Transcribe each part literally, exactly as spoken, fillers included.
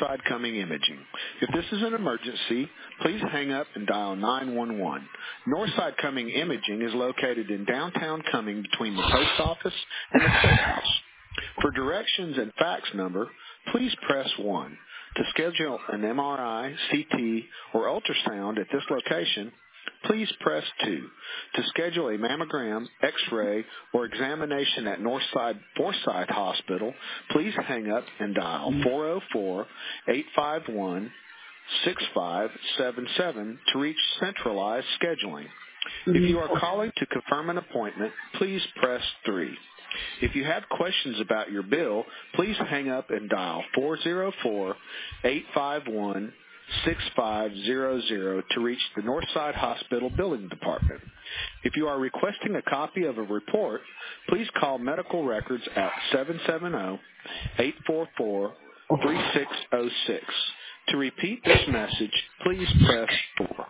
Northside Coming Imaging. If this is an emergency, please hang up and dial nine one one. Northside Coming Imaging is located in downtown Cumming between the post office and the courthouse. For directions and fax number, please press one. To schedule an M R I, C T, or ultrasound at this location, please press two. To schedule a mammogram, x-ray, or examination at Northside Forsyth Hospital, please hang up and dial four oh four, eight five one, six five seven seven to reach centralized scheduling. If you are calling to confirm an appointment, please press three. If you have questions about your bill, please hang up and dial four oh four, eight five one, six five zero zero to reach the Northside Hospital Billing Department. If you are requesting a copy of a report, please call Medical Records at seven seven zero, eight four four, three six zero six. To repeat this message, please press four.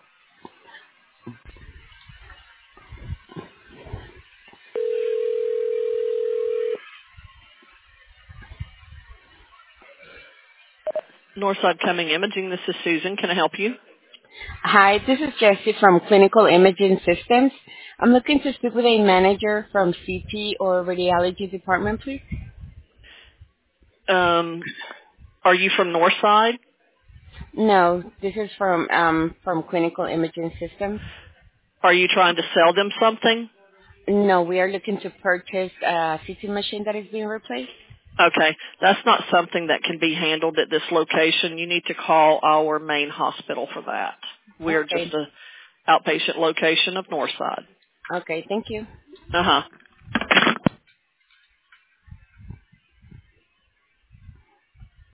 Northside Coming Imaging, this is Susan. Can I help you? Hi, this is Jessie from Clinical Imaging Systems. I'm looking to speak with a manager from C T or radiology department, please. Um, are you from Northside? No, this is from um from Clinical Imaging Systems. Are you trying to sell them something? No, we are looking to purchase a C T machine that is being replaced. Okay, that's not something that can be handled at this location. You need to call our main hospital for that. We're Okay. just a outpatient location of Northside. Okay, thank you. Uh-huh.